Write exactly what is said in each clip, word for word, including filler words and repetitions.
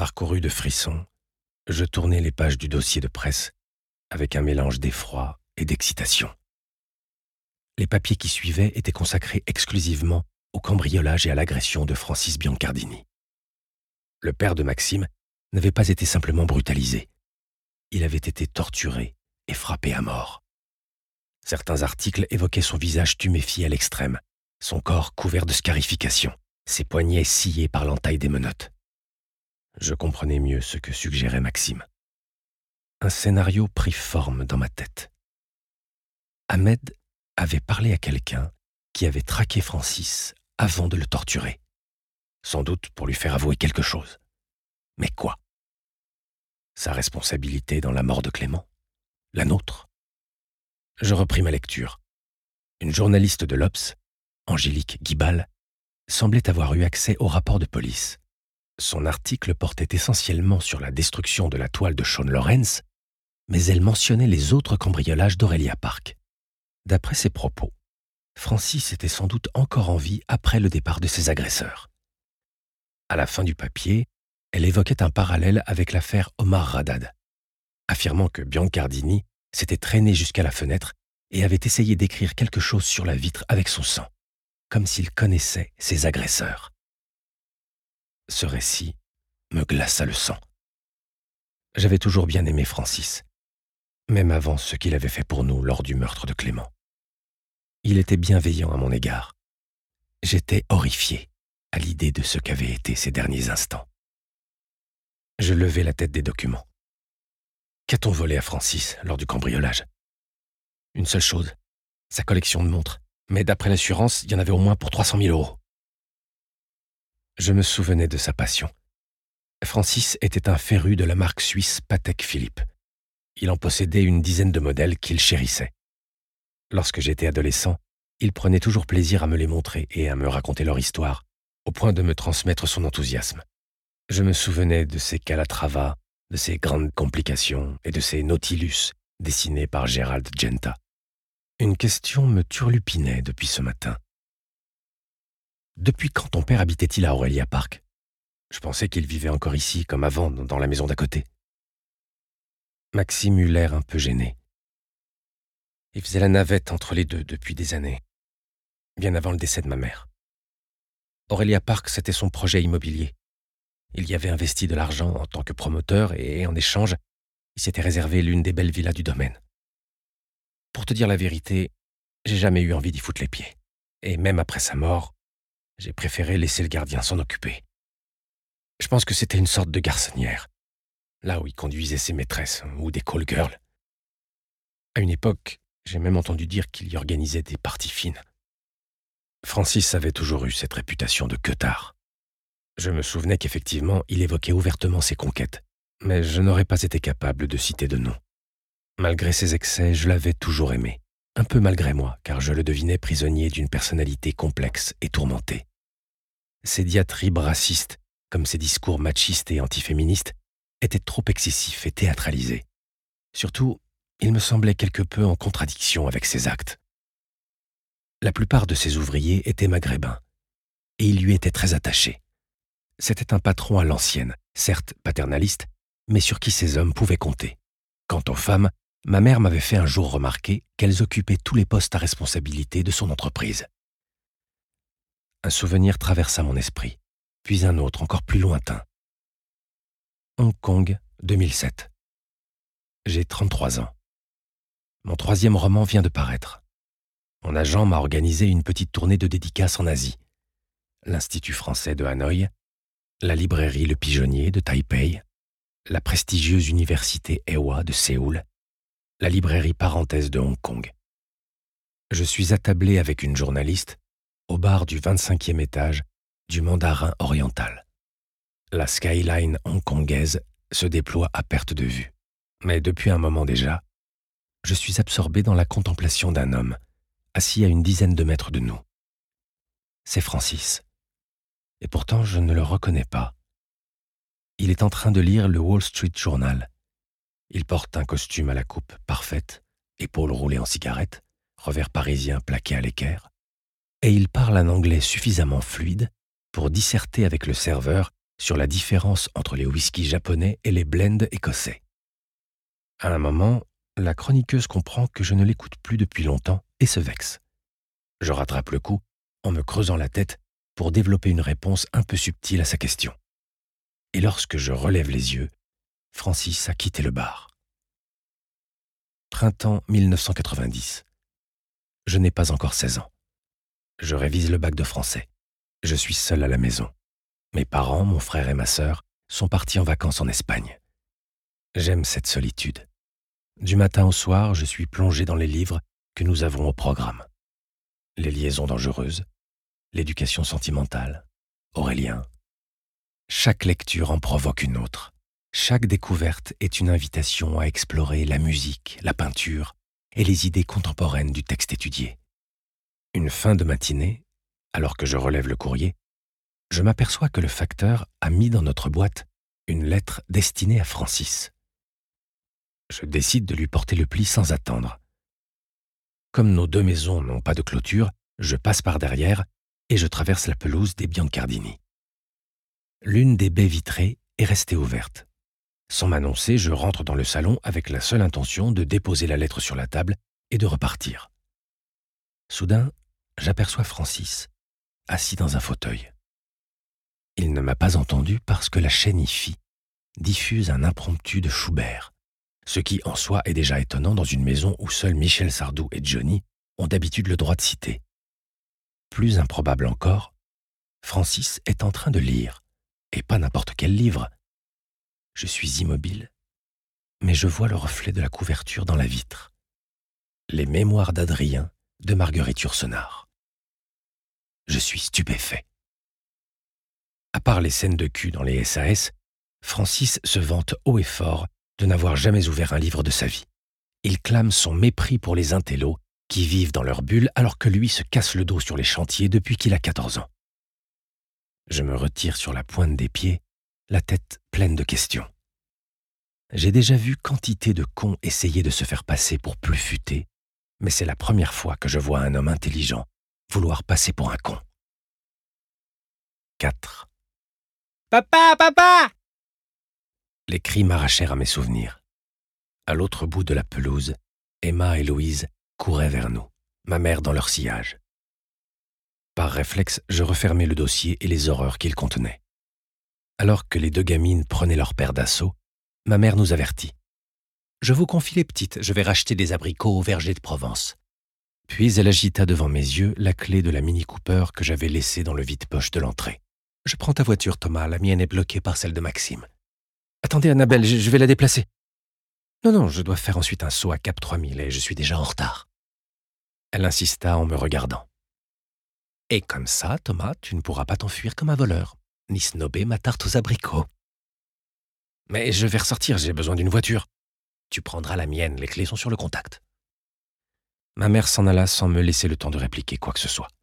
Parcouru de frissons, je tournais les pages du dossier de presse avec un mélange d'effroi et d'excitation. Les papiers qui suivaient étaient consacrés exclusivement au cambriolage et à l'agression de Francis Biancardini. Le père de Maxime n'avait pas été simplement brutalisé. Il avait été torturé et frappé à mort. Certains articles évoquaient son visage tuméfié à l'extrême, son corps couvert de scarifications, ses poignets sciés par l'entaille des menottes. Je comprenais mieux ce que suggérait Maxime. Un scénario prit forme dans ma tête. Ahmed avait parlé à quelqu'un qui avait traqué Francis avant de le torturer, sans doute pour lui faire avouer quelque chose. Mais quoi? Sa responsabilité dans la mort de Clément? La nôtre? Je repris ma lecture. Une journaliste de l'Obs, Angélique Guibal, semblait avoir eu accès au rapport de police. Son article portait essentiellement sur la destruction de la toile de Sean Lawrence, mais elle mentionnait les autres cambriolages d'Aurelia Park. D'après ses propos, Francis était sans doute encore en vie après le départ de ses agresseurs. À la fin du papier, elle évoquait un parallèle avec l'affaire Omar Radad, affirmant que Biancardini s'était traîné jusqu'à la fenêtre et avait essayé d'écrire quelque chose sur la vitre avec son sang, comme s'il connaissait ses agresseurs. Ce récit me glaça le sang. J'avais toujours bien aimé Francis, même avant ce qu'il avait fait pour nous lors du meurtre de Clément. Il était bienveillant à mon égard. J'étais horrifié à l'idée de ce qu'avaient été ces derniers instants. Je levai la tête des documents. Qu'a-t-on volé à Francis lors du cambriolage? Une seule chose, sa collection de montres. Mais d'après l'assurance, il y en avait au moins pour trois cent mille euros. Je me souvenais de sa passion. Francis était un féru de la marque suisse Patek Philippe. Il en possédait une dizaine de modèles qu'il chérissait. Lorsque j'étais adolescent, il prenait toujours plaisir à me les montrer et à me raconter leur histoire, au point de me transmettre son enthousiasme. Je me souvenais de ses Calatrava, de ses grandes complications et de ses Nautilus dessinés par Gérald Genta. Une question me turlupinait depuis ce matin. Depuis quand ton père habitait-il à Aurelia Park? Je pensais qu'il vivait encore ici, comme avant, dans la maison d'à côté. Maxime eut l'air un peu gêné. Il faisait la navette entre les deux depuis des années, bien avant le décès de ma mère. Aurelia Park, c'était son projet immobilier. Il y avait investi de l'argent en tant que promoteur et, en échange, il s'était réservé l'une des belles villas du domaine. Pour te dire la vérité, j'ai jamais eu envie d'y foutre les pieds. Et même après sa mort, j'ai préféré laisser le gardien s'en occuper. Je pense que c'était une sorte de garçonnière, là où il conduisait ses maîtresses ou des call girls. À une époque, j'ai même entendu dire qu'il y organisait des parties fines. Francis avait toujours eu cette réputation de queutard. Je me souvenais qu'effectivement, il évoquait ouvertement ses conquêtes, mais je n'aurais pas été capable de citer de nom. Malgré ses excès, je l'avais toujours aimé, un peu malgré moi, car je le devinais prisonnier d'une personnalité complexe et tourmentée. Ses diatribes racistes, comme ses discours machistes et antiféministes, étaient trop excessifs et théâtralisés. Surtout, il me semblait quelque peu en contradiction avec ses actes. La plupart de ses ouvriers étaient maghrébins, et il lui était très attaché. C'était un patron à l'ancienne, certes paternaliste, mais sur qui ses hommes pouvaient compter. Quant aux femmes, ma mère m'avait fait un jour remarquer qu'elles occupaient tous les postes à responsabilité de son entreprise. Un souvenir traversa mon esprit, puis un autre encore plus lointain. Hong Kong, deux mille sept. J'ai trente-trois ans. Mon troisième roman vient de paraître. Mon agent m'a organisé une petite tournée de dédicaces en Asie. L'Institut français de Hanoï, la librairie Le Pigeonnier de Taipei, la prestigieuse université Ewha de Séoul, la librairie Parenthèse de Hong Kong. Je suis attablé avec une journaliste au bar du vingt-cinquième étage du Mandarin oriental. La skyline hongkongaise se déploie à perte de vue. Mais depuis un moment déjà, je suis absorbé dans la contemplation d'un homme, assis à une dizaine de mètres de nous. C'est Francis. Et pourtant, je ne le reconnais pas. Il est en train de lire le Wall Street Journal. Il porte un costume à la coupe parfaite, épaules roulées en cigarette, revers parisien plaqué à l'équerre, et il parle un anglais suffisamment fluide pour disserter avec le serveur sur la différence entre les whiskies japonais et les blends écossais. À un moment, la chroniqueuse comprend que je ne l'écoute plus depuis longtemps et se vexe. Je rattrape le coup en me creusant la tête pour développer une réponse un peu subtile à sa question. Et lorsque je relève les yeux, Francis a quitté le bar. Printemps mille neuf cent quatre-vingt-dix. Je n'ai pas encore seize ans. Je révise le bac de français. Je suis seul à la maison. Mes parents, mon frère et ma sœur sont partis en vacances en Espagne. J'aime cette solitude. Du matin au soir, je suis plongé dans les livres que nous avons au programme. Les liaisons dangereuses, l'éducation sentimentale, Aurélien. Chaque lecture en provoque une autre. Chaque découverte est une invitation à explorer la musique, la peinture et les idées contemporaines du texte étudié. Une fin de matinée, alors que je relève le courrier, je m'aperçois que le facteur a mis dans notre boîte une lettre destinée à Francis. Je décide de lui porter le pli sans attendre. Comme nos deux maisons n'ont pas de clôture, je passe par derrière et je traverse la pelouse des Biancardini. L'une des baies vitrées est restée ouverte. Sans m'annoncer, je rentre dans le salon avec la seule intention de déposer la lettre sur la table et de repartir. Soudain, j'aperçois Francis, assis dans un fauteuil. Il ne m'a pas entendu parce que la chaîne I F I diffuse un impromptu de Schubert, ce qui en soi est déjà étonnant dans une maison où seuls Michel Sardou et Johnny ont d'habitude le droit de citer. Plus improbable encore, Francis est en train de lire, et pas n'importe quel livre. Je suis immobile, mais je vois le reflet de la couverture dans la vitre. Les Mémoires d'Adrien de Marguerite Yourcenar. Je suis stupéfait. À part les scènes de cul dans les S A S, Francis se vante haut et fort de n'avoir jamais ouvert un livre de sa vie. Il clame son mépris pour les intellos qui vivent dans leur bulle alors que lui se casse le dos sur les chantiers depuis qu'il a quatorze ans. Je me retire sur la pointe des pieds, la tête pleine de questions. J'ai déjà vu quantité de cons essayer de se faire passer pour plus futés, mais c'est la première fois que je vois un homme intelligent vouloir passer pour un con. quatre. Papa, papa! Les cris m'arrachèrent à mes souvenirs. À l'autre bout de la pelouse, Emma et Louise couraient vers nous, ma mère dans leur sillage. Par réflexe, je refermai le dossier et les horreurs qu'il contenait. Alors que les deux gamines prenaient leur père d'assaut, ma mère nous avertit. « Je vous confie les petites, je vais racheter des abricots au verger de Provence. » Puis elle agita devant mes yeux la clé de la Mini Cooper que j'avais laissée dans le vide-poche de l'entrée. « Je prends ta voiture, Thomas, la mienne est bloquée par celle de Maxime. »« Attendez, Annabelle, je, je vais la déplacer. »« Non, non, je dois faire ensuite un saut à Cap trois mille et je suis déjà en retard. » Elle insista en me regardant. « Et comme ça, Thomas, tu ne pourras pas t'enfuir comme un voleur, ni snober ma tarte aux abricots. »« Mais je vais ressortir, j'ai besoin d'une voiture. »« Tu prendras la mienne, les clés sont sur le contact. » Ma mère s'en alla sans me laisser le temps de répliquer quoi que ce soit.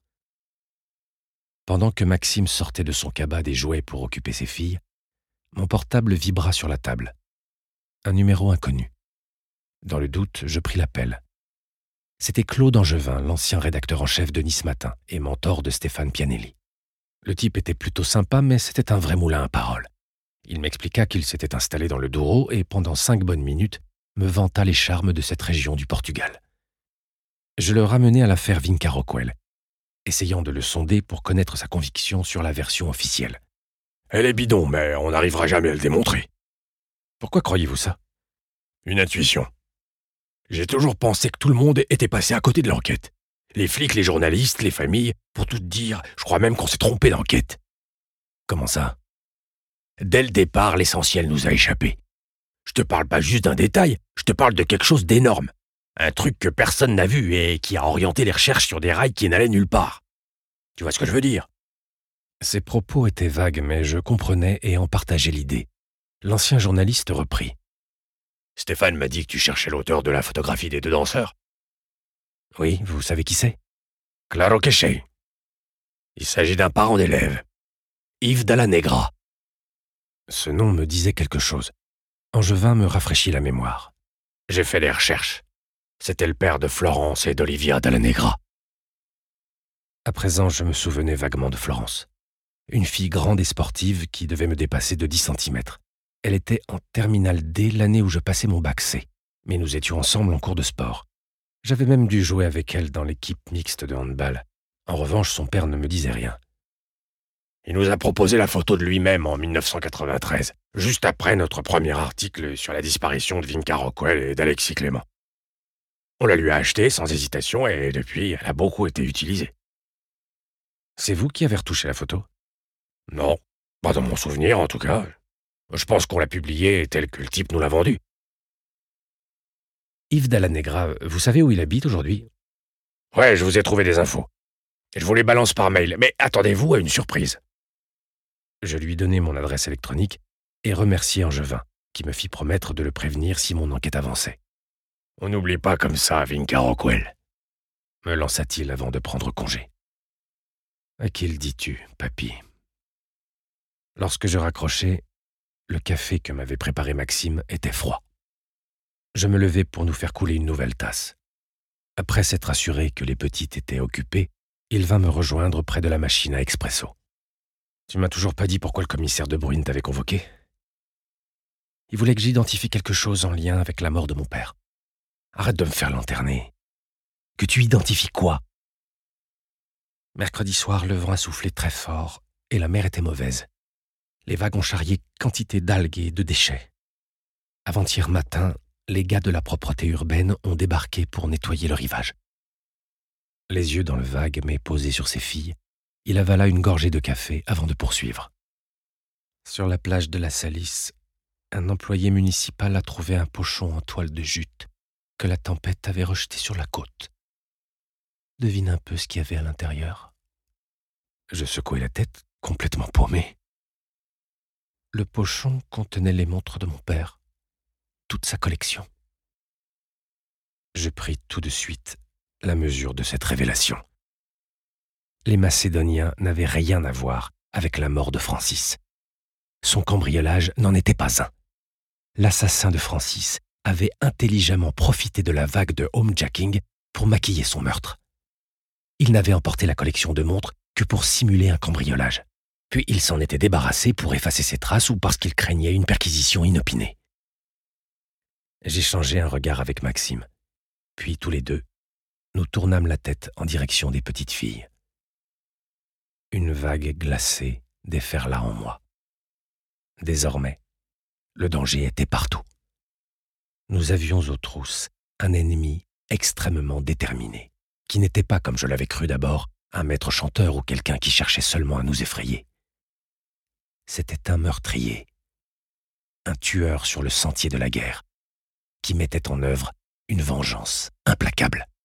Pendant que Maxime sortait de son cabas des jouets pour occuper ses filles, mon portable vibra sur la table. Un numéro inconnu. Dans le doute, je pris l'appel. C'était Claude Angevin, l'ancien rédacteur en chef de Nice Matin et mentor de Stéphane Pianelli. Le type était plutôt sympa, mais c'était un vrai moulin à paroles. Il m'expliqua qu'il s'était installé dans le Douro et pendant cinq bonnes minutes me vanta les charmes de cette région du Portugal. Je le ramenai à l'affaire Vinca Rockwell, essayant de le sonder pour connaître sa conviction sur la version officielle. « Elle est bidon, mais on n'arrivera jamais à le démontrer. »« Pourquoi croyez-vous ça ?»« Une intuition. J'ai toujours pensé que tout le monde était passé à côté de l'enquête. Les flics, les journalistes, les familles, pour tout dire, je crois même qu'on s'est trompé d'enquête. »« Comment ça ?»« Dès le départ, l'essentiel nous a échappé. Je te parle pas juste d'un détail, je te parle de quelque chose d'énorme. Un truc que personne n'a vu et qui a orienté les recherches sur des rails qui n'allaient nulle part. Tu vois ce que je veux dire ?» Ses propos étaient vagues, mais je comprenais et en partageais l'idée. L'ancien journaliste reprit. « Stéphane m'a dit que tu cherchais l'auteur de la photographie des deux danseurs. »« Oui, vous savez qui c'est ?»« Claro que sí. Il s'agit d'un parent d'élève. Yves Dalla Negra. » Ce nom me disait quelque chose. Angevin me rafraîchit la mémoire. J'ai fait des recherches. C'était le père de Florence et d'Olivia Dalla Negra. À présent, je me souvenais vaguement de Florence. une fille grande et sportive qui devait me dépasser de dix centimètres. Elle était en terminale D l'année où je passais mon bac C, mais nous étions ensemble en cours de sport. J'avais même dû jouer avec elle dans l'équipe mixte de handball. En revanche, son père ne me disait rien. Il nous a proposé la photo de lui-même en mille neuf cent quatre-vingt-treize, juste après notre premier article sur la disparition de Vinca Rockwell et d'Alexis Clément. On la lui a achetée sans hésitation et depuis, elle a beaucoup été utilisée. C'est vous qui avez retouché la photo? Non, pas dans mon souvenir en tout cas. Je pense qu'on l'a publiée telle que le type nous l'a vendue. Yves Dallanegra, vous savez où il habite aujourd'hui? Ouais, je vous ai trouvé des infos. Je vous les balance par mail, mais attendez-vous à une surprise. Je lui donnai mon adresse électronique et remerciai Angevin, qui me fit promettre de le prévenir si mon enquête avançait. On n'oublie pas comme ça Vinca Rockwell, me lança-t-il avant de prendre congé. À qui le dis-tu, papy? Lorsque je raccrochai, le café que m'avait préparé Maxime était froid. Je me levai pour nous faire couler une nouvelle tasse. Après s'être assuré que les petites étaient occupées, il vint me rejoindre près de la machine à expresso. Tu m'as toujours pas dit pourquoi le commissaire De Bruyne t'avait convoqué? Il voulait que j'identifie quelque chose en lien avec la mort de mon père. Arrête de me faire lanterner. Que tu identifies quoi? Mercredi soir, le vent a soufflé très fort et la mer était mauvaise. Les vagues ont charrié quantité d'algues et de déchets. Avant-hier matin, les gars de la propreté urbaine ont débarqué pour nettoyer le rivage. Les yeux dans le vague, mais posé sur ses filles, il avala une gorgée de café avant de poursuivre. Sur la plage de la Salisse, un employé municipal a trouvé un pochon en toile de jute que la tempête avait rejeté sur la côte. Devine un peu ce qu'il y avait à l'intérieur. Je secouai la tête, complètement paumé. Le pochon contenait les montres de mon père, toute sa collection. Je pris tout de suite la mesure de cette révélation. Les Macédoniens n'avaient rien à voir avec la mort de Francis. Son cambriolage n'en était pas un. L'assassin de Francis avait intelligemment profité de la vague de homejacking pour maquiller son meurtre. Il n'avait emporté la collection de montres que pour simuler un cambriolage. Puis il s'en était débarrassé pour effacer ses traces ou parce qu'il craignait une perquisition inopinée. J'échangeai un regard avec Maxime. Puis tous les deux, nous tournâmes la tête en direction des petites filles. Une vague glacée déferla en moi. Désormais, le danger était partout. Nous avions aux trousses un ennemi extrêmement déterminé, qui n'était pas, comme je l'avais cru d'abord, un maître chanteur ou quelqu'un qui cherchait seulement à nous effrayer. C'était un meurtrier, un tueur sur le sentier de la guerre, qui mettait en œuvre une vengeance implacable.